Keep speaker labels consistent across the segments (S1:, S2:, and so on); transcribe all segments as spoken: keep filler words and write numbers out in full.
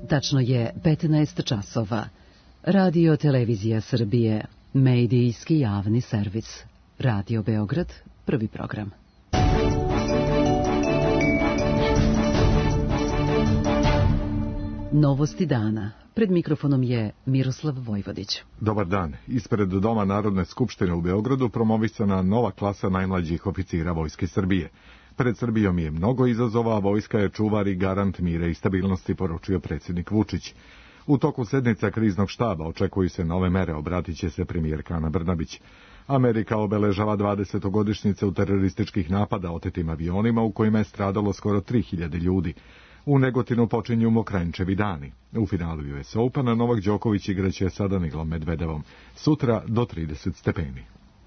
S1: Tačno je petnaest časova. Radio Televizija Srbije, medijski javni servis. Radio Beograd, prvi program. Novosti dana. Pred mikrofonom je Miroslav Vojvodić.
S2: Dobar dan. Ispred Doma Narodne skupštine u Beogradu promovisana nova klasa najmlađih oficira Vojske Srbije. Pred Srbijom je mnogo izazova, a vojska je čuvar i garant mira i stabilnosti, poručio predsjednik Vučić. U toku sednica kriznog štaba očekuju se nove mere, obratit će se premijerka Ana Brnabić. Amerika obeležava dvadesetogodišnjice u terorističkih napada otetim avionima u kojima je stradalo skoro tri hiljade ljudi. U Negotinu počinju Mokranjčevi dani. U finalu U S Opena Novak Đoković igraće sa Danilom Medvedevom. Sutra do trideset stepeni.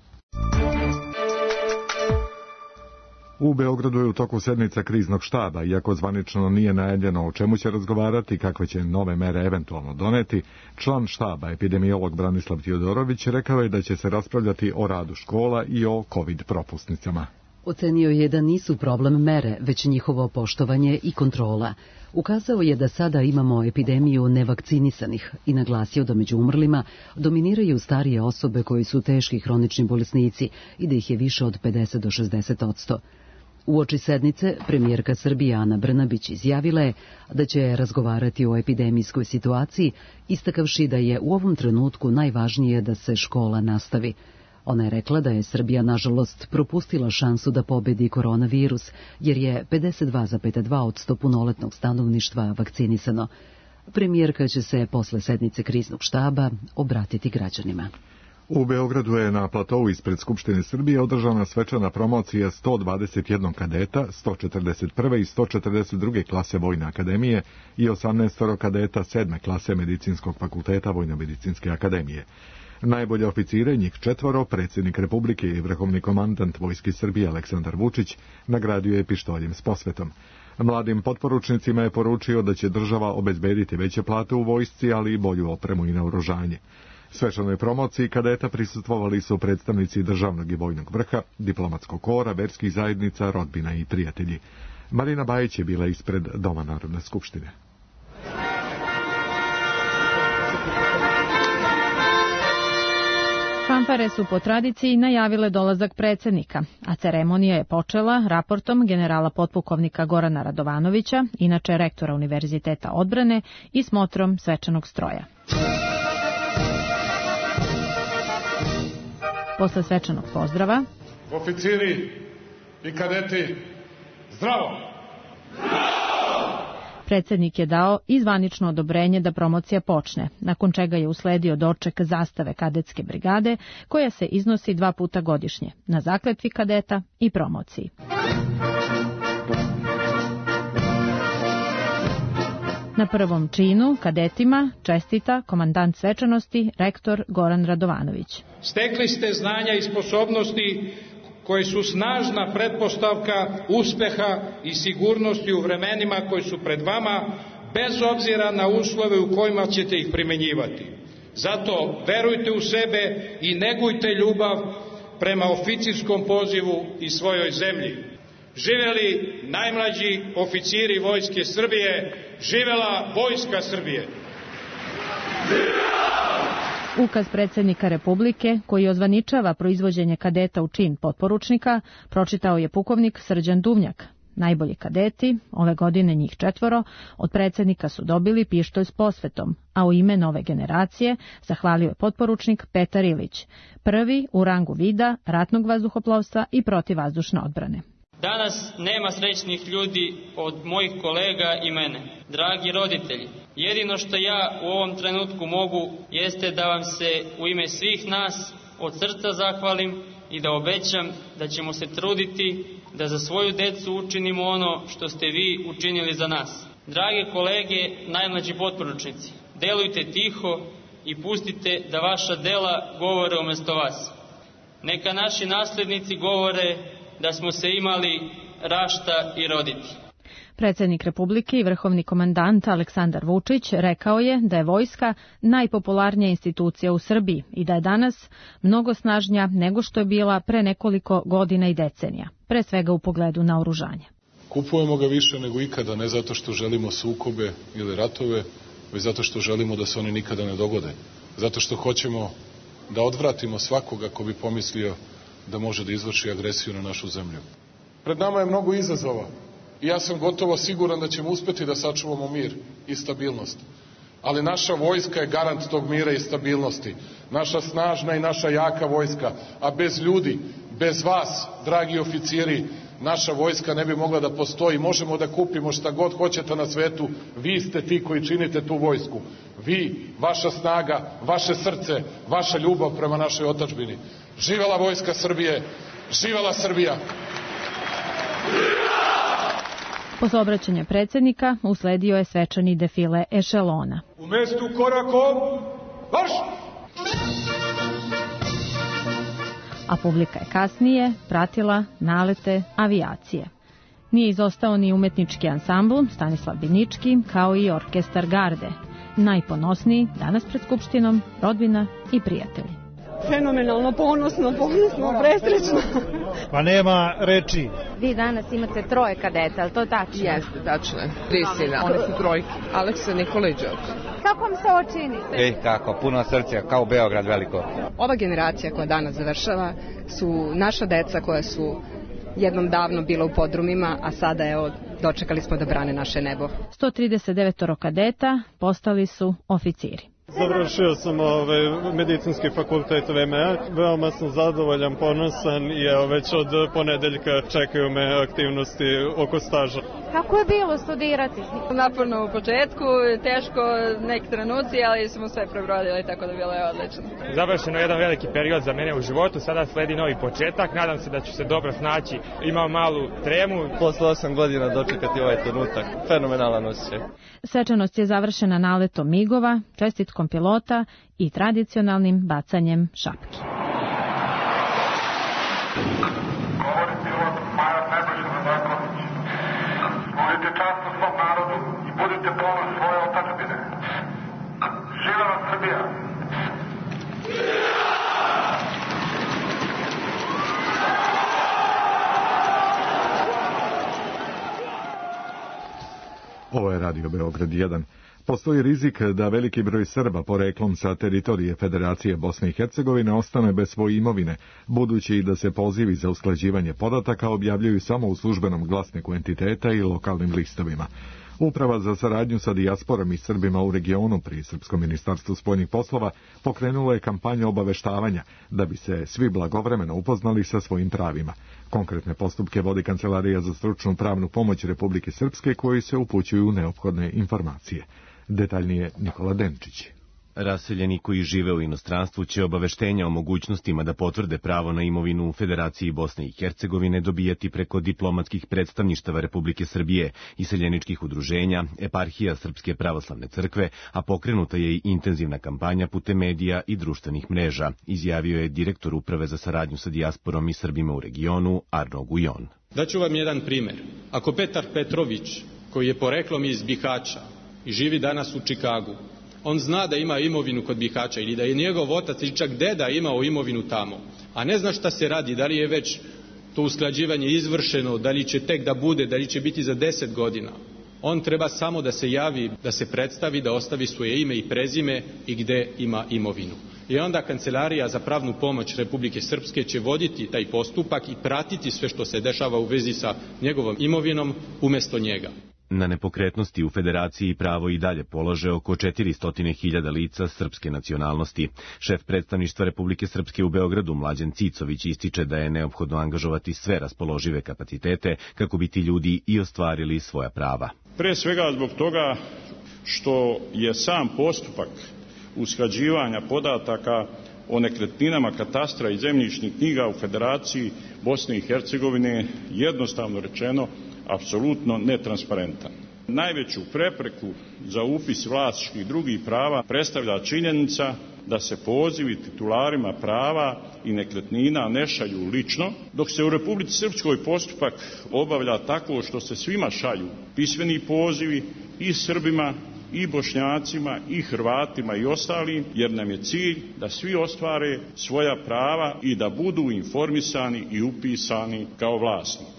S2: U Beogradu je u toku sednica kriznog štaba, iako zvanično nije najavljeno o čemu će razgovarati, kakve će nove mere eventualno doneti, član štaba, epidemiolog Branislav Tijodorović, rekao je da će se raspravljati o radu škola i o COVID propusnicama.
S1: Ocenio je da nisu problem mere, već njihovo poštovanje i kontrola. Ukazao je da sada imamo epidemiju nevakcinisanih i naglasio da među umrlima dominiraju starije osobe koji su teški hronični bolesnici i da ih je više od pedeset do šezdeset odsto. Uoči sednice, premijerka Srbije Ana Brnabić izjavila je da će razgovarati o epidemijskoj situaciji, istakavši da je u ovom trenutku najvažnije da se škola nastavi. Ona je rekla da je Srbija, nažalost, propustila šansu da pobedi koronavirus, jer je pedeset dva zarez dva odsto punoletnog stanovništva vakcinisano. Premijerka će se posle sednice kriznog štaba obratiti građanima.
S2: U Beogradu je na platovu ispred Skupštine Srbije održana svečana promocija sto dvadeset jedan kadeta, sto četrdeset prve i sto četrdeset druge klase Vojne akademije i osamnaest kadeta sedme klase Medicinskog fakulteta Vojno-medicinske akademije. Najbolje oficire, njih četvoro, predsjednik Republike i vrhovni komandant Vojske Srbije Aleksandar Vučić nagradio je pištoljem s posvetom. Mladim potporučnicima je poručio da će država obezbediti veće plate u vojsci, ali i bolju opremu i naoružanje. Svečanoj promociji kadeta prisustvovali su predstavnici državnog i vojnog vrha, diplomatskog kora, verskih zajednica, rodbina i prijatelji. Marina Bajić je bila ispred Doma Narodne skupštine.
S3: Fanfare su po tradiciji najavile dolazak predsjednika, a ceremonija je počela raportom generala potpukovnika Gorana Radovanovića, inače rektora Univerziteta odbrane, i smotrom svečanog stroja. Posle svečanog pozdrava,
S4: oficiri i kadeti, zdravo!
S3: predsjednik je dao i zvanično odobrenje da promocija počne, nakon čega je usledio doček zastave kadetske brigade, koja se iznosi dva puta godišnje, na zakletvi kadeta i promociji. Na prvom činu kadetima čestita komandant svečanosti, rektor Goran Radovanović.
S4: Stekli ste znanja i sposobnosti koje su snažna pretpostavka uspeha i sigurnosti u vremenima koji su pred vama, bez obzira na uslove u kojima ćete ih primenjivati. Zato verujte u sebe i negujte ljubav prema oficirskom pozivu i svojoj zemlji. Živeli najmlađi oficiri Vojske Srbije, živela Vojska Srbije!
S3: Ukaz predsjednika Republike, koji ozvaničava proizvođenje kadeta u čin potporučnika, pročitao je pukovnik Srđan Duvnjak. Najbolji kadeti, ove godine njih četvoro, od predsjednika su dobili pištolj s posvetom, a u ime nove generacije zahvalio je potporučnik Petar Ilić, prvi u rangu vida, ratnog vazduhoplovstva i protivvazdušne odbrane.
S5: Danas nema srećnih ljudi od mojih kolega i mene. Dragi roditelji, jedino što ja u ovom trenutku mogu jeste da vam se u ime svih nas od srca zahvalim i da obećam da ćemo se truditi da za svoju decu učinimo ono što ste vi učinili za nas. Drage kolege, najmlađi potporučnici, delujte tiho i pustite da vaša dela govore umjesto vas. Neka naši naslednici govore da smo se imali rašta i roditi.
S3: Predsjednik Republike i vrhovni komandant Aleksandar Vučić rekao je da je vojska najpopularnija institucija u Srbiji i da je danas mnogo snažnija nego što je bila pre nekoliko godina i decenija, pre svega u pogledu naoružanja.
S6: Kupujemo ga više nego ikada, ne zato što želimo sukobe ili ratove, već zato što želimo da se one nikada ne dogode. Zato što hoćemo da odvratimo svakoga ko bi pomislio da može da izvrši agresiju na našu zemlju. Pred nama je mnogo izazova i ja sam gotovo siguran da ćemo uspeti da sačuvamo mir i stabilnost. Ali naša vojska je garant tog mira i stabilnosti. Naša snažna i naša jaka vojska, a bez ljudi, bez vas, dragi oficiri, naša vojska ne bi mogla da postoji. Možemo da kupimo šta god hoćete na svetu, vi ste ti koji činite tu vojsku. Vi, vaša snaga, vaše srce, vaša ljubav prema našoj otadžbini. Živela vojska Srbije, živela Srbija!
S3: Posle obraćanja predsjednika usledio je svečani defile ešelona.
S7: U mestu korakom, marš!
S3: A publika je kasnije pratila nalete avijacije. Nije izostao ni umetnički ansambl Stanislav Binički, kao i orkestar Garde. Najponosniji danas pred Skupštinom, rodbina i prijatelji.
S8: Fenomenalno, ponosno, ponosno, presrećno.
S9: Pa nema reči.
S10: Vi danas imate troje kadeta, ali to tačno?
S11: Jeste, tačno je. Tri sina, one su trojke. Aleksa, Nikola i Đorđe.
S10: Kako vam se ovo čini?
S12: Ej, kako, puno srca, kao Beograd veliko.
S13: Ova generacija koja danas završava su naša deca koja su jednom davno bila u podrumima, a sada evo dočekali smo da brane naše nebo.
S3: sto trideset devet kadeta postali su oficiri.
S9: Završio sam ovaj, medicinski fakultet V M A, veoma sam zadovoljan, ponosan i evo, već od ponedeljka čekaju me aktivnosti oko staža.
S10: Kako je bilo studirati?
S14: Naporno u početku, teško neki trenuci, ali smo sve prebrodili, tako da bilo je odlično.
S15: Završeno je jedan veliki period za mene u životu, sada sledi novi početak, nadam se da ću se dobro snaći, imam malu tremu.
S16: Posle osam godina dočekati ovaj trenutak, fenomenalan osjećaj.
S3: Svečanost je završena naletom migova, čestitkom pilota i tradicionalnim bacanjem šapki.
S17: Govori pilot Maja Nebojša Radović. Budite časni svom narodu i budite ponos svoje otadžbine. Živela Srbija!
S2: Ovo je Radio Beograd jedan. Postoji rizik da veliki broj Srba poreklom sa teritorije Federacije Bosne i Hercegovine ostane bez svoje imovine, budući da se pozivi za usklađivanje podataka objavljuju samo u službenom glasniku entiteta i lokalnim listovima. Uprava za saradnju sa dijasporom i Srbima u regionu pri Srpskom ministarstvu spoljnih poslova pokrenula je kampanju obaveštavanja da bi se svi blagovremeno upoznali sa svojim pravima. Konkretne postupke vodi Kancelarija za stručnu pravnu pomoć Republike Srpske koji se upućuju neophodne informacije. Detaljnije Nikola Denčić.
S18: Raseljeni koji žive u inostranstvu će obaveštenja o mogućnostima da potvrde pravo na imovinu u Federaciji Bosne i Hercegovine dobijati preko diplomatskih predstavništava Republike Srbije, iseljeničkih udruženja, eparhija Srpske pravoslavne crkve, a pokrenuta je i intenzivna kampanja putem medija i društvenih mreža, izjavio je direktor Uprave za saradnju sa dijasporom i Srbima u regionu Arno Gujon.
S19: Daću vam jedan primer. Ako Petar Petrović, koji je poreklom iz Bihaća i živi danas u Čikagu, on zna da ima imovinu kod Bihaća ili da je njegov otac ili čak deda imao imovinu tamo, a ne zna šta se radi, da li je već to usklađivanje izvršeno, da li će tek da bude, da li će biti za deset godina. On treba samo da se javi, da se predstavi, da ostavi svoje ime i prezime i gde ima imovinu. I onda Kancelarija za pravnu pomoć Republike Srpske će voditi taj postupak i pratiti sve što se dešava u vezi sa njegovom imovinom umjesto njega.
S18: Na nepokretnosti u Federaciji pravo i dalje polože oko četiristo hiljada lica srpske nacionalnosti. Šef predstavništva Republike Srpske u Beogradu Mlađan Cicović ističe da je neophodno angažovati sve raspoložive kapacitete kako bi ti ljudi i ostvarili svoja prava.
S20: Pre svega zbog toga što je sam postupak usklađivanja podataka o nekretninama katastra i zemljišnih knjiga u Federaciji Bosne i Hercegovine jednostavno rečeno apsolutno netransparentan. Najveću prepreku za upis vlasničkih i drugih prava predstavlja činjenica da se pozivi titularima prava i nekretnina ne šalju lično, dok se u Republici Srpskoj postupak obavlja tako što se svima šalju pismeni pozivi i Srbima i Bošnjacima i Hrvatima i ostalim, jer nam je cilj da svi ostvare svoja prava i da budu informisani i upisani kao vlasnici.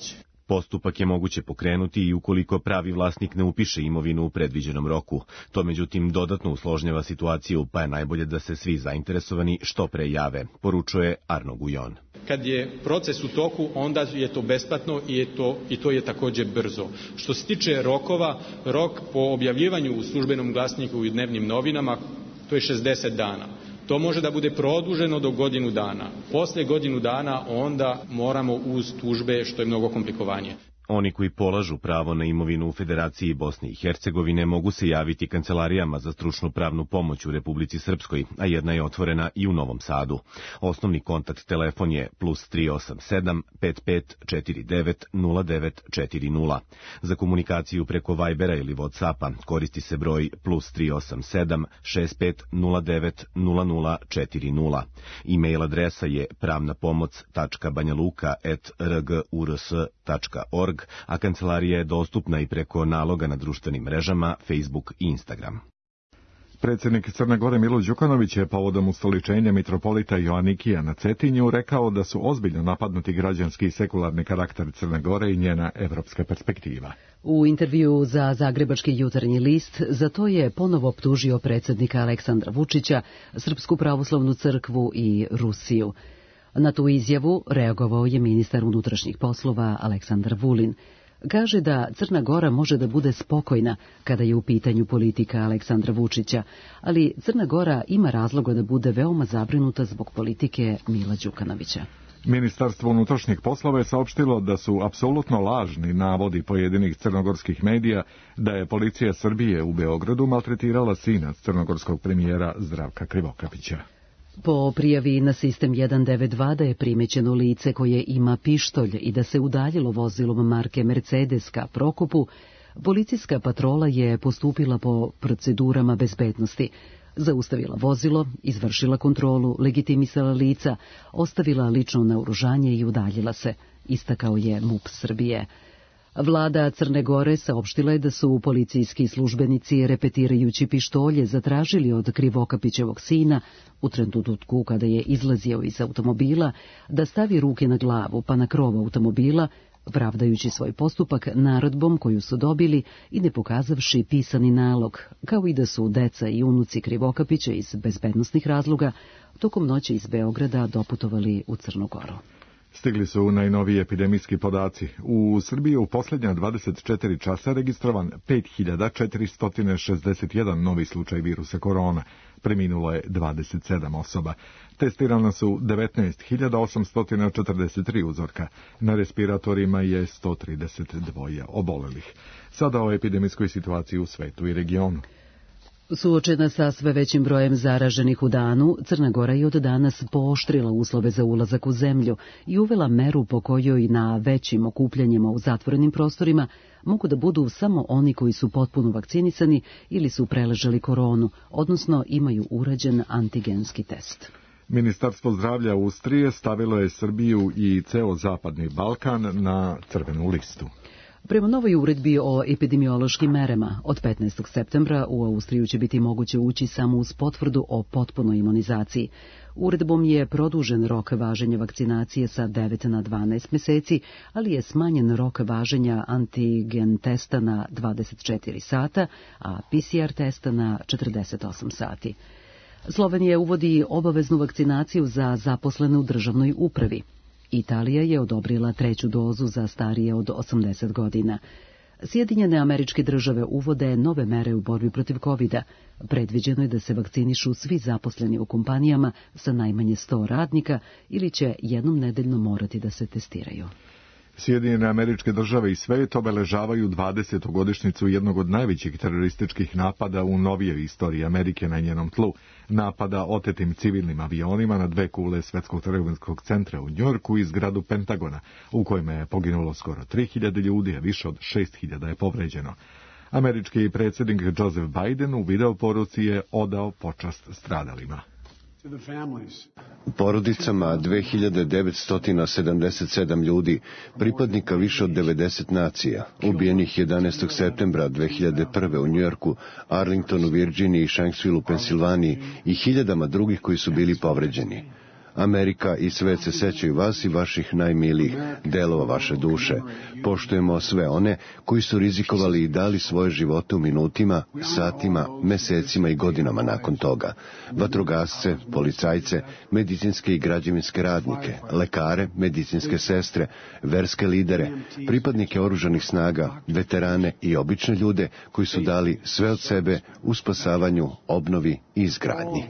S18: Postupak je moguće pokrenuti i ukoliko pravi vlasnik ne upiše imovinu u predviđenom roku. To međutim dodatno usložnjava situaciju, pa je najbolje da se svi zainteresovani što pre jave, poručuje Arno Gujon.
S19: Kad je proces u toku, onda je to besplatno i, je to, i to je također brzo. Što se tiče rokova, rok po objavljivanju u službenom glasniku i dnevnim novinama, to je šezdeset dana. To može da bude produženo do godinu dana. Posle godinu dana onda moramo uz tužbe, što je mnogo komplikovanije.
S18: Oni koji polažu pravo na imovinu u Federaciji Bosne i Hercegovine mogu se javiti kancelarijama za stručnu pravnu pomoć u Republici Srpskoj, a jedna je otvorena i u Novom Sadu. Osnovni kontakt telefon je plus tri osam sedam pet pet četiri devet nula devet četiri nula. Za komunikaciju preko Vibera ili Whatsappa koristi se broj plus tri osam sedam šest pet nula devet nula nula četiri nula. E-mail adresa je pravna pomoć tačka banjaluka at r g u r s tačka org, a kancelarija je dostupna i preko naloga na društvenim mrežama Facebook i Instagram.
S2: Predsjednik Crne Gore Milo Đukanović je povodom ustoličenja mitropolita Joanikija na Cetinju rekao da su ozbiljno napadnuti građanski i sekularni karakter Crne Gore i njena evropska perspektiva.
S1: U intervju za Zagrebački jutarnji list za to je ponovo optužio predsjednika Aleksandra Vučića, Srpsku pravoslavnu crkvu i Rusiju. Na tu izjavu reagovao je ministar unutrašnjih poslova Aleksandar Vulin. Kaže da Crna Gora može da bude spokojna kada je u pitanju politika Aleksandra Vučića, ali Crna Gora ima razloga da bude veoma zabrinuta zbog politike Mila Đukanovića.
S2: Ministarstvo unutrašnjih poslova je saopštilo da su apsolutno lažni navodi pojedinih crnogorskih medija da je policija Srbije u Beogradu maltretirala sina crnogorskog premijera Zdravka Krivokapića.
S1: Po prijavi na sistem jedan devet dva da je primećeno lice koje ima pištolj i da se udaljilo vozilom marke Mercedes ka Prokopu, policijska patrola je postupila po procedurama bezbednosti. Zaustavila vozilo, izvršila kontrolu, legitimisala lica, ostavila lično naoružanje i udaljila se, istakao je MUP Srbije. Vlada Crne Gore saopštila je da su policijski službenici repetirajući pištolje zatražili od Krivokapićevog sina u trenutku kada je izlazio iz automobila da stavi ruke na glavu pa na krov automobila, pravdajući svoj postupak naredbom koju su dobili i ne pokazavši pisani nalog, kao i da su deca i unuci Krivokapića iz bezbednosnih razloga tokom noći iz Beograda doputovali u Crnu Goru.
S2: Stigli su najnoviji epidemijski podaci. U Srbiji u posljednja dvadeset četiri časa registrovan pet hiljada četiristo šezdeset jedan novi slučaj virusa korona. Preminulo je dvadeset sedam osoba. Testirana su devetnaest hiljada osamsto četrdeset tri uzorka. Na respiratorima je sto trideset dva obolelih. Sada o epidemijskoj situaciji u svetu i regionu.
S1: Suočena sa sve većim brojem zaraženih u danu, Crna Gora je od danas pooštrila uslove za ulazak u zemlju i uvela meru po kojoj na većim okupljanjima u zatvorenim prostorima mogu da budu samo oni koji su potpuno vakcinisani ili su preležali koronu, odnosno imaju urađen antigenski test.
S2: Ministarstvo zdravlja Austrije stavilo je Srbiju i ceo Zapadni Balkan na crvenu listu.
S1: Prema novoj uredbi o epidemiološkim merama, od petnaestog septembra u Austriju će biti moguće ući samo uz potvrdu o potpunoj imunizaciji. Uredbom je produžen rok važenja vakcinacije sa devet na dvanaest meseci, ali je smanjen rok važenja antigen testa na dvadeset četiri sata, a P C R testa na četrdeset osam sati. Slovenija uvodi obaveznu vakcinaciju za zaposlene u državnoj upravi. Italija je odobrila treću dozu za starije od osamdeset godina. Sjedinjene Američke Države uvode nove mere u borbi protiv kovida. Predviđeno je da se vakcinišu svi zaposleni u kompanijama sa najmanje sto radnika ili će jednom nedeljno morati da se testiraju.
S2: Sjedinjene Američke Države i svet obeležavaju dvadesetogodišnjicu jednog od najvećih terorističkih napada u novijoj istoriji Amerike na njenom tlu, napada otetim civilnim avionima na dve kule Svetskog trgovinskog centra u Njujorku i zgradu Pentagona, u kojima je poginulo skoro tri hiljade ljudi, a više od šest hiljada je povređeno. Američki predsjednik Joseph Biden u video poruci je odao počast stradalima.
S21: Porodicama dve hiljade devetsto sedamdeset sedam ljudi, pripadnika više od devedeset nacija, ubijenih jedanaestog septembra dve hiljade prve u Njujorku, Arlingtonu, Virginiji i Shanksville u Pensilvaniji i hiljadama drugih koji su bili povređeni. Amerika i svet se sećaju vas i vaših najmilijih delova vaše duše. Poštujemo sve one koji su rizikovali i dali svoje živote u minutima, satima, mesecima i godinama nakon toga. Vatrogasce, policajce, medicinske i građevinske radnike, lekare, medicinske sestre, verske lidere, pripadnike oružanih snaga, veterane i obične ljude koji su dali sve od sebe u spasavanju, obnovi i izgradnji.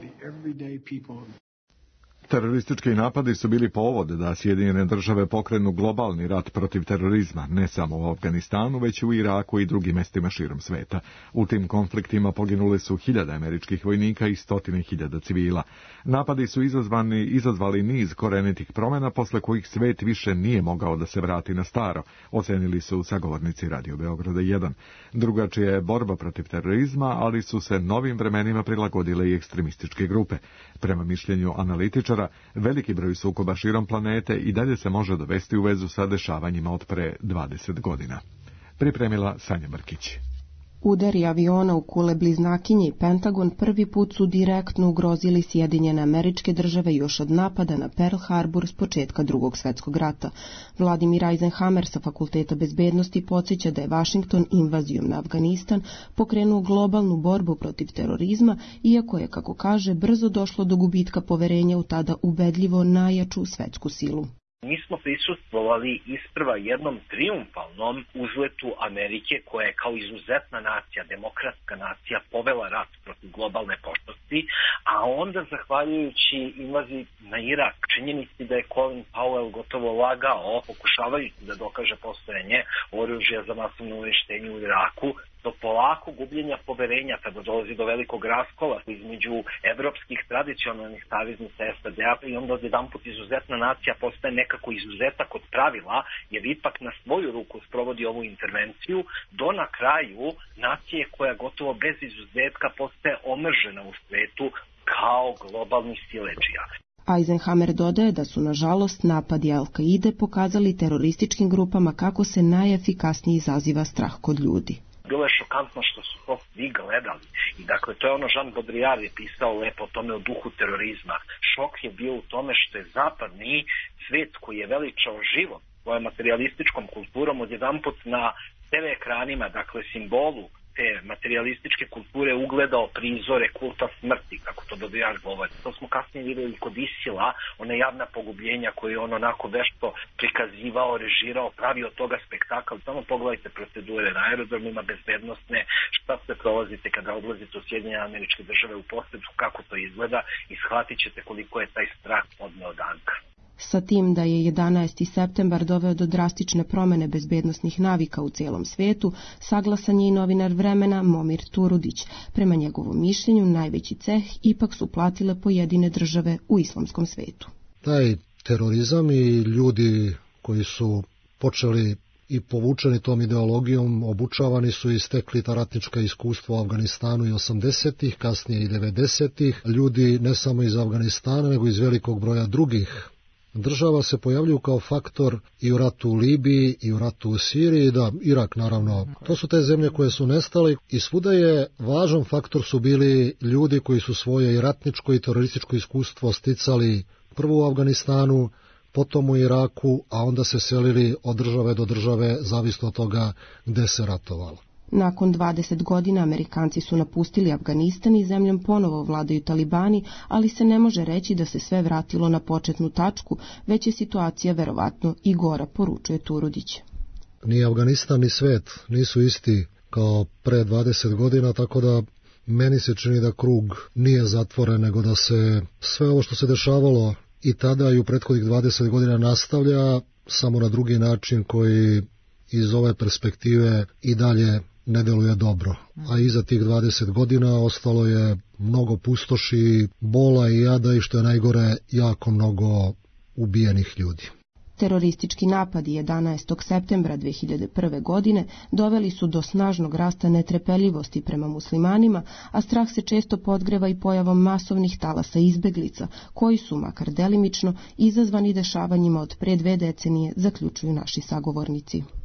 S2: Teroristički napadi su bili povod da Sjedinjene države pokrenu globalni rat protiv terorizma, ne samo u Afganistanu, već i u Iraku i drugim mestima širom sveta. U tim konfliktima poginule su hiljade američkih vojnika i stotine hiljada civila. Napadi su izazvani, izazvali niz korenitih promjena, posle kojih svet više nije mogao da se vrati na staro, ocenili su sagovornici Radio Beograda jedan. Drugačija je borba protiv terorizma, ali su se novim vremenima prilagodile i ekstremističke grupe. Prema mišljenju analitičara, veliki broj sukoba širom planete i dalje se može dovesti u vezu sa dešavanjima od pre dvadeset godina. Pripremila Sanja Brkić.
S4: Udari aviona u kule bliznakinje i Pentagon prvi put su direktno ugrozili Sjedinjene Američke Države još od napada na Pearl Harbor s početka Drugog svjetskog rata. Vladimir Eisenhower sa Fakulteta bezbednosti podsjeća da je Washington invazijom na Afganistan pokrenuo globalnu borbu protiv terorizma, iako je, kako kaže, brzo došlo do gubitka poverenja u tada ubedljivo najjaču svetsku silu.
S22: Mi smo prisustvovali isprva jednom triumfalnom uzletu Amerike koja je kao izuzetna nacija, demokratska nacija, povela rat protiv globalne pošasti, a onda zahvaljujući invaziji na Irak, činjenici da je Colin Powell gotovo lagao, pokušavajući da dokaže postojanje oružja za masovno uništenje u Iraku, do polako gubljenja poverenja kada dolazi do velikog raskola između evropskih tradicionalnih saveznica S A D-a i onda odjedanput izuzetna nacija postaje nekako izuzetak od pravila, jer ipak na svoju ruku sprovodi ovu intervenciju, do na kraju nacije koja gotovo bez izuzetka postaje omržena u svetu kao globalni siledžija.
S4: Eisenhower dodaje da su, nažalost, napadi Al-Kaide pokazali terorističkim grupama kako se najefikasnije izaziva strah kod ljudi.
S22: Bilo je šokantno što su to svi gledali. I dakle, to je ono Jean Baudrillard je pisao lepo o tome, o duhu terorizma. Šok je bio u tome što je zapadni svet koji je veličao život svojom materialističkom kulturom odjedanput na te ve ekranima, dakle simbolu te materialističke kulture ugledao prizore kulta smrti, kako to Baudrillard govori. To smo kasnije vidjeli kod Isila, one javna pogubljenja koje je on onako vešto prikazivao, režirao, pravio od toga spektakl. Samo pogledajte procedure na aerodromima bezbednostne, šta se prolazite kada odlazite u Sjedinjene Američke Države u posetu, kako to izgleda i shvatit ćete koliko je taj strah odneo danka.
S4: Sa tim da je jedanaesti septembar doveo do drastične promene bezbednosnih navika u cijelom svijetu, saglasan je i novinar Vremena Momir Turudić. Prema njegovom mišljenju, najveći ceh ipak su platile pojedine države u islamskom svijetu.
S23: Taj terorizam i ljudi koji su počeli i povučeni tom ideologijom, obučavani su i stekli ta ratnička iskustva u Afganistanu i osamdesetih, kasnije i devedesetih. Ljudi ne samo iz Afganistana, nego iz velikog broja drugih država se pojavljuju kao faktor i u ratu u Libiji i u ratu u Siriji, da, Irak naravno. To su te zemlje koje su nestale i svuda je važan faktor su bili ljudi koji su svoje i ratničko i terorističko iskustvo sticali prvo u Afganistanu, potom u Iraku, a onda se selili od države do države, zavisno od toga gde se ratovalo.
S4: Nakon dvadeset godina Amerikanci su napustili Afganistan i zemljom ponovo vladaju talibani, ali se ne može reći da se sve vratilo na početnu tačku, već je situacija verovatno i gora, poručuje Turudić.
S23: Ni Afganistan ni svet nisu isti kao pre dvadeset godina, tako da meni se čini da krug nije zatvoren, nego da se sve ovo što se dešavalo i tada i u prethodnih dvadeset godina nastavlja, samo na drugi način koji iz ove perspektive i dalje ne deluje dobro. A iza tih dvadeset godina ostalo je mnogo pustoši, bola i jada i što je najgore, jako mnogo ubijenih ljudi.
S4: Teroristički napadi jedanaestog septembra dve hiljade prve. godine doveli su do snažnog rasta netrpeljivosti prema muslimanima, a strah se često podgreva i pojavom masovnih talasa izbeglica, koji su, makar delimično, izazvani dešavanjima od pre dve decenije, zaključuju naši sagovornici.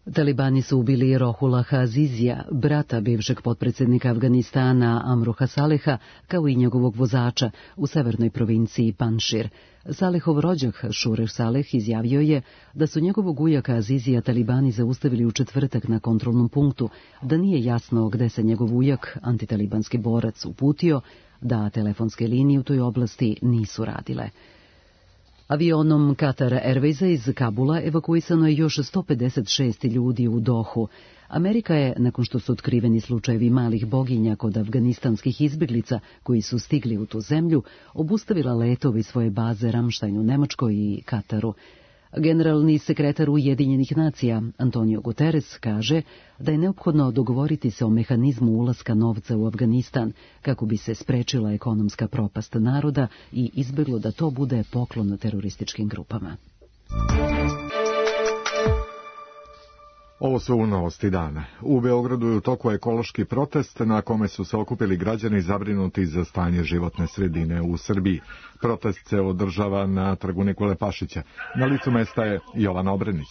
S1: Talibani su ubili Rohulaha Azizija, brata bivšeg potpredsjednika Afganistana Amruha Saleha, kao i njegovog vozača u severnoj provinciji Panšir. Salehov rođak Šurer Saleh izjavio je da su njegovog ujaka Azizija Talibani zaustavili u četvrtak na kontrolnom punktu, da nije jasno gde se njegov ujak, antitalibanski borac, uputio, da telefonske linije u toj oblasti nisu radile. Avionom Qatar Airwaysa iz Kabula evakuisano je još sto pedeset šest ljudi u Dohu. Amerika je, nakon što su otkriveni slučajevi malih boginja kod afganistanskih izbjeglica koji su stigli u tu zemlju, obustavila letove iz svoje baze Ramštajn u Nemačkoj i Kataru. Generalni sekretar Ujedinjenih nacija Antonio Guterres kaže da je neophodno dogovoriti se o mehanizmu ulaska novca u Afganistan kako bi se sprečila ekonomska propast naroda i izbjeglo da to bude poklon terorističkim grupama.
S2: Ovo su novosti dana. U Beogradu je u toku ekološki protest na kome su se okupili građani zabrinuti za stanje životne sredine u Srbiji. Protest se održava na trgu Nikole Pašića. Na licu mesta je Jovana Obrenić.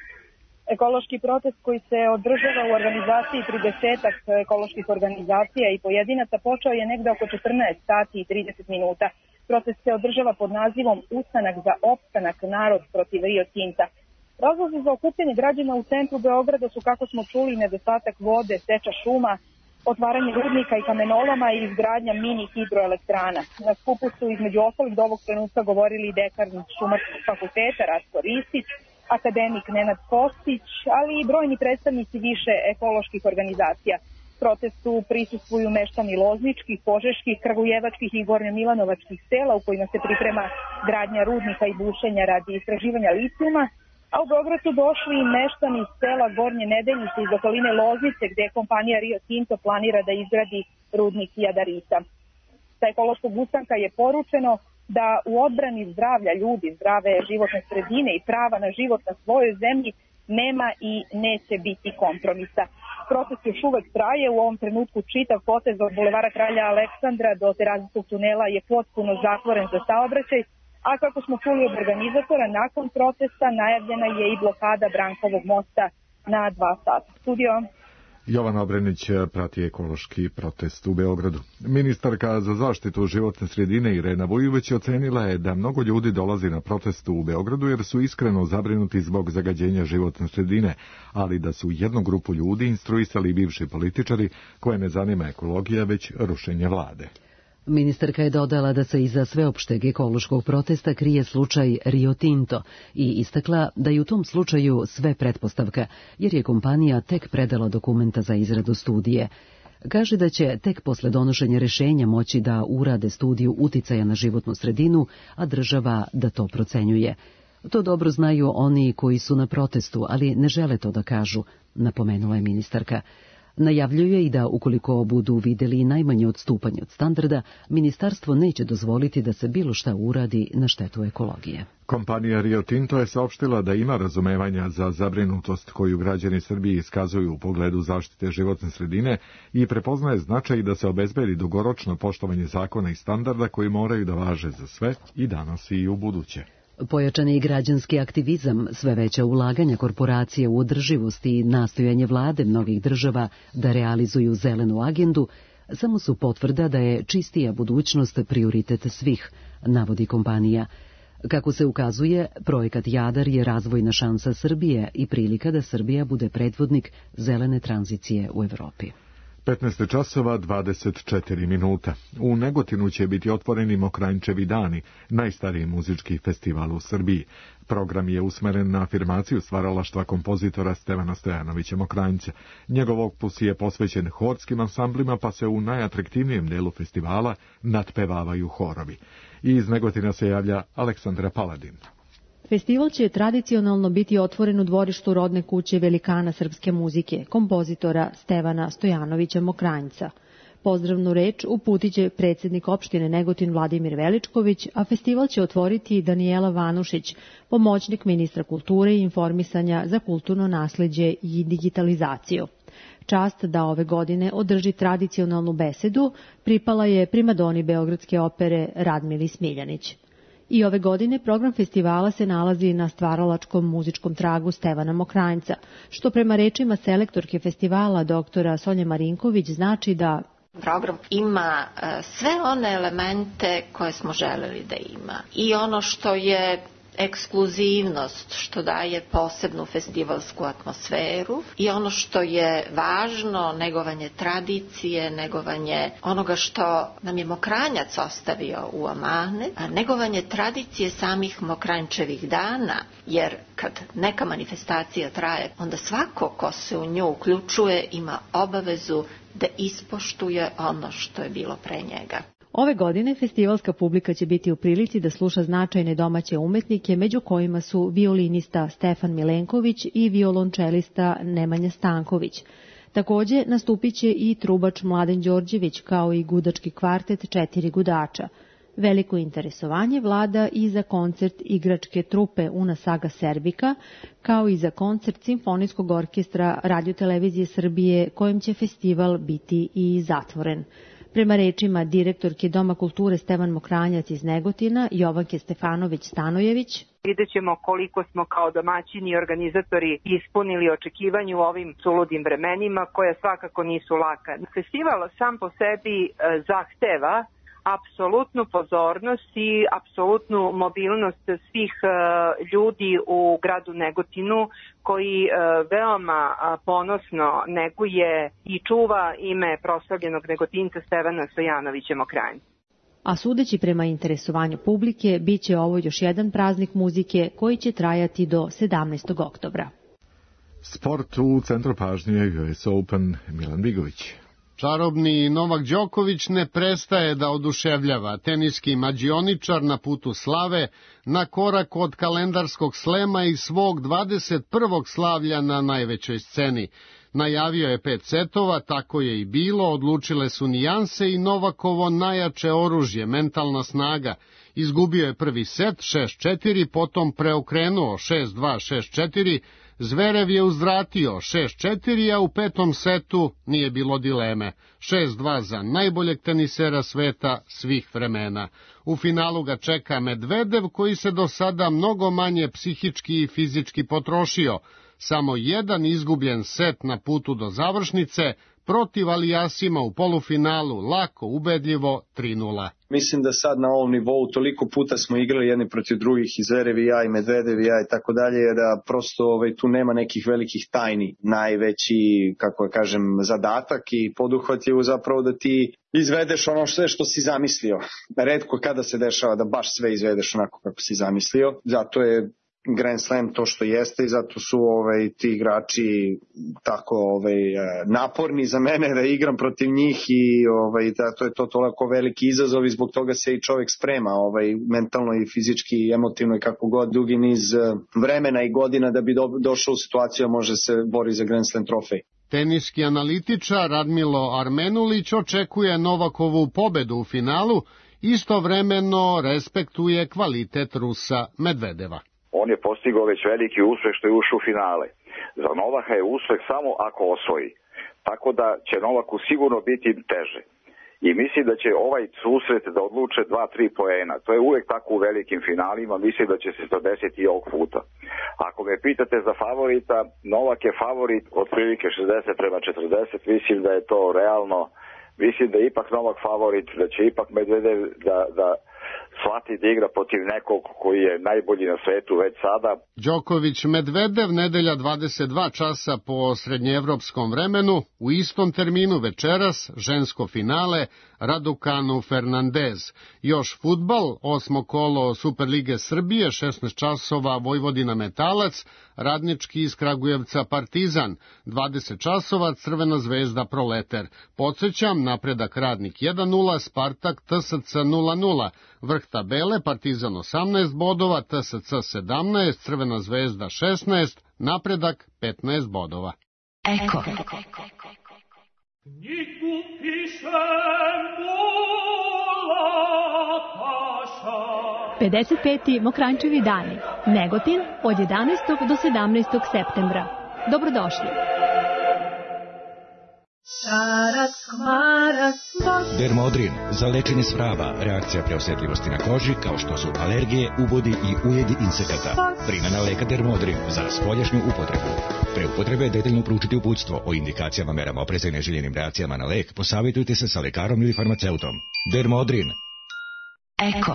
S5: Ekološki protest koji se održava u organizaciji tridesetak ekoloških organizacija i pojedinaca počeo je negde oko četrnaest sati i trideset minuta. Protest se održava pod nazivom Ustanak za opstanak, narod protiv Rio Tinta. Razlozi za okupljanje građana u centru Beograda su, kako smo čuli, nedostatak vode, seča šuma, otvaranje rudnika i kamenoloma i izgradnja mini hidroelektrana. Na skupu su između ostalih do ovog trenutka govorili dekan Šumarskog fakulteta Ratko Ristić, akademik Nenad Kostić, ali i brojni predstavnici više ekoloških organizacija. Protestu prisustvuju meštani lozničkih, požeških, kragujevačkih i gornjo-milanovačkih sela u kojima se priprema gradnja rudnika i bušenja radi istraživanja litijuma, a u Beograd su došli i meštani iz sela Gornje Nedeljice iz okoline Loznice, gde kompanija Rio Tinto planira da izgradi rudnik Jadarita. Sa ekološkog ustanka je poručeno da u odbrani zdravlja ljudi, zdrave životne sredine i prava na život na svojoj zemlji nema i neće biti kompromisa. Protest još uvek traje, u ovom trenutku čitav potez od bulevara Kralja Aleksandra do Terazijskog tunela je potpuno zatvoren za saobraćaj, a kako smo čuli od organizatora, nakon protesta najavljena je i blokada Brankovog mosta na dva sata. Studio.
S2: Jovana Obrenić prati ekološki protest u Beogradu. Ministarka za zaštitu životne sredine Irena Vujović ocenila je da mnogo ljudi dolazi na protestu u Beogradu jer su iskreno zabrinuti zbog zagađenja životne sredine, ali da su jednu grupu ljudi instruisali bivši političari koje ne zanima ekologija, već rušenje vlade.
S1: Ministarka je dodala da se iza sveopšteg ekološkog protesta krije slučaj Rio Tinto i istakla da je u tom slučaju sve pretpostavka, jer je kompanija tek predala dokumenta za izradu studije. Kaže da će tek posle donošenja rešenja moći da urade studiju uticaja na životnu sredinu, a država da to procenjuje. To dobro znaju oni koji su na protestu, ali ne žele to da kažu, napomenula je ministarka. Najavljuje i da ukoliko budu videli najmanje odstupanje od standarda, ministarstvo neće dozvoliti da se bilo šta uradi na štetu ekologije.
S2: Kompanija Rio Tinto je saopštila da ima razumevanja za zabrinutost koju građani Srbije iskazuju u pogledu zaštite životne sredine i prepoznaje značaj da se obezbedi dugoročno poštovanje zakona i standarda koji moraju da važe za sve i danas i u buduće.
S1: Pojačani građanski aktivizam, sve veća ulaganja korporacije u održivost i nastojanje vlade mnogih država da realizuju zelenu agendu, samo su potvrda da je čistija budućnost prioritet svih, navodi kompanija. Kako se ukazuje, projekat Jadar je razvojna šansa Srbije i prilika da Srbija bude predvodnik zelene tranzicije u Evropi.
S2: petnaest časova dvadeset četiri minuta. U Negotinu će biti otvoreni Mokranjčevi dani, najstariji muzički festival u Srbiji. Program je usmeren na afirmaciju stvaralaštva kompozitora Stevana Stojanovića Mokranjca. Njegov opus je posvećen horskim ansamblima, pa se u najatraktivnijem delu festivala natpevavaju horovi. I iz Negotina se javlja Aleksandra Paladin.
S3: Festival će tradicionalno biti otvoren u dvorištu rodne kuće velikana srpske muzike, kompozitora Stevana Stojanovića Mokranjca. Pozdravnu reč uputit će predsjednik opštine Negotin Vladimir Veličković, a festival će otvoriti Danijela Vanušić, pomoćnik ministra kulture i informisanja za kulturno nasleđe i digitalizaciju. Čast da ove godine održi tradicionalnu besedu pripala je primadoni Beogradske opere Radmili Smiljanić. I ove godine program festivala se nalazi na stvaralačkom muzičkom tragu Stevana Mokranjca, što prema rečima selektorke festivala doktora Sonje Marinković znači da
S6: program ima sve one elemente koje smo želeli da ima. I ono što je ekskluzivnost, što daje posebnu festivalsku atmosferu, i ono što je važno, negovanje tradicije, negovanje onoga što nam je Mokranjac ostavio u amanet, a negovanje tradicije samih Mokranjčevih dana, jer kad neka manifestacija traje, onda svako ko se u nju uključuje ima obavezu da ispoštuje ono što je bilo pre njega.
S3: Ove godine festivalska publika će biti u prilici da sluša značajne domaće umetnike, među kojima su violinista Stefan Milenković i violončelista Nemanja Stanković. Takođe nastupit će i trubač Mladen Đorđević, kao i gudački kvartet Četiri gudača. Veliko interesovanje vlada i za koncert igračke trupe Una Saga Serbika, kao i za koncert Simfonijskog orkestra Radio-televizije Srbije, kojim će festival biti i zatvoren. Prema rečima direktorke Doma kulture Stevan Mokranjac iz Negotina, Jovanke Stefanović-Stanojević,
S7: vidjet ćemo koliko smo kao domaćini i organizatori ispunili očekivanje u ovim suludim vremenima, koja svakako nisu laka. Festival sam po sebi zahteva apsolutnu pozornost i apsolutnu mobilnost svih ljudi u gradu Negotinu, koji veoma ponosno neguje i čuva ime proslavljenog Negotinca Stevana Stojanovića Mokranjca.
S3: A sudeći prema interesovanju publike, bit će ovo još jedan praznik muzike koji će trajati do sedamnaestog oktobra.
S2: Sport u centru pažnje U S Open, Milan Bigović.
S8: Čarobni Novak Đoković ne prestaje da oduševljava. Teniski mađioničar na putu slave, na korak od kalendarskog slema i svog dvadeset prvog slavlja na najvećoj sceni. Najavio je pet setova, tako je i bilo, odlučile su nijanse i Novakovo najjače oružje, mentalna snaga. Izgubio je prvi set šest četiri, potom preokrenuo šest dva šest četiri, Zverev je uzvratio šest četiri, a u petom setu nije bilo dileme. šest dva za najboljeg tenisera sveta svih vremena. U finalu ga čeka Medvedev, koji se do sada mnogo manje psihički i fizički potrošio. Samo jedan izgubljen set na putu do završnice, protiv Alijasima u polufinalu, lako, ubedljivo tri nula.
S24: Mislim da sad na ovom nivou toliko puta smo igrali jedni protiv drugih, i Zverev i ja i Medvedev i ja i tako dalje, da prosto ovaj, tu nema nekih velikih tajni. Najveći, kako ja kažem, zadatak i poduhvat je zapravo da ti izvedeš ono sve što si zamislio. Retko kada se dešava da baš sve izvedeš onako kako si zamislio, zato je Grand Slam to što jeste i zato su ovaj, ti igrači tako ovaj, naporni za mene da igram protiv njih i ovaj, da, to je to toliko veliki izazov i zbog toga se i čovjek sprema ovaj, mentalno i fizički i emotivno i kako god dugi niz vremena i godina da bi do, došao u situaciju da može se bori za Grand Slam trofej.
S8: Teniski analitičar Radmilo Armenulić očekuje Novakovu pobedu u finalu, istovremeno respektuje kvalitet Rusa Medvedeva.
S25: On je postigao već veliki uspeh što je ušao u finale. Za Novaka je uspeh samo ako osvoji. Tako da će Novaku sigurno biti teže. I mislim da će ovaj susret da odluče dva tri poena. To je uvek tako u velikim finalima. Mislim da će se to desiti i ovog puta. Ako me pitate za favorita, Novak je favorit od prilike šezdeset prema četrdeset. Mislim da je to realno. Mislim da je ipak Novak favorit, da će ipak Medvedev da... da shvati da igra protiv nekog koji je najbolji na svetu već sada.
S8: Đoković Medvedev, nedelja dvadeset dva časa po srednjeevropskom vremenu, u istom terminu večeras, žensko finale, Raducanu Fernandez. Još fudbal, osmo kolo Superlige Srbije, šesnaest časova Vojvodina Metalac, Radnički iz Kragujevca Partizan, dvadeset časova Crvena zvezda Proleter. Podsećam, napredak Radnik jedan nula, Spartak T S C nula nula, vrh tabele Partizan osamnaest bodova, T S C sedamnaest, Crvena zvezda šesnaest, napredak petnaest bodova.
S26: Eko.
S3: pedeset peti Mokranjčevi dani. Negotin od jedanaestog do sedamnaestog septembra. Dobrodošli.
S26: Šarac, kvarac,
S9: Dermodrin za lečenje svraba, reakcija preosetljivosti na koži kao što su alergije, ubodi i ujedi insekata. Primjena leka Dermodrin za spoljašnju upotrebu. Pre upotrebe detaljno proučiti uputstvo o indikacijama, merama opreza i neželjenim reakcijama na lek. Posavitujte se sa lekarom ili farmaceutom. Dermodrin.
S10: Eko.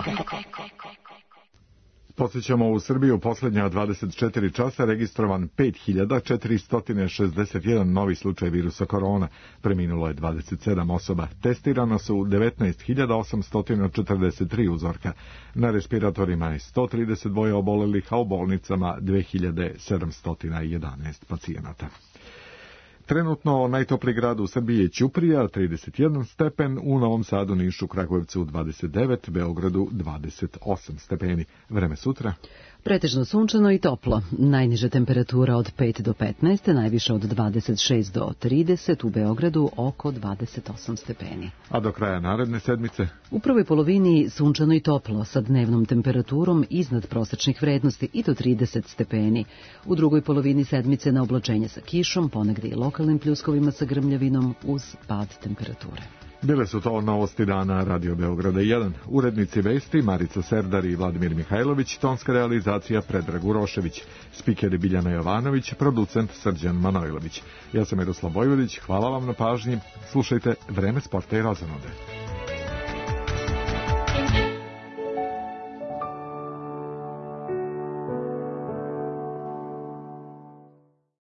S2: Podsjećamo, u Srbiju posljednja dvadeset četiri časa registrovan pet hiljada četiristo šezdeset jedan novi slučaj virusa korona. Preminulo je dvadeset sedam osoba. Testirano su devetnaest hiljada osamsto četrdeset tri uzorka. Na respiratorima je sto trideset dva obolelih, a u bolnicama dve hiljade sedamsto jedanaest pacijenata. Trenutno najtopliji grad u Srbiji je Ćuprija, trideset jedan stepen, u Novom Sadu, Nišu, Kragujevcu dvadeset devet, Beogradu dvadeset osam stepeni. Vreme sutra?
S1: Pretežno sunčano i toplo. Najniža temperatura od pet do petnaest, najviša od dvadeset šest do trideset, u Beogradu oko dvadeset osam stepeni.
S2: A do kraja naredne sedmice?
S1: U prvoj polovini sunčano i toplo, sa dnevnom temperaturom iznad prosečnih vrednosti i do trideset stepeni. U drugoj polovini sedmice na oblačenje sa kišom, ponegde i lokalnim pljuskovima sa grmljavinom uz pad temperature.
S2: Bile su to novosti dana Radio Beograda jedan. Urednici vesti Marica Serdar i Vladimir Mihajlović, tonska realizacija Predrag Urošević, spikeri Biljana Jovanović, producent Srđan Manojlović. Ja sam Miroslav Vojvodić, hvala vam na pažnji. Slušajte Vreme sporta i razonode.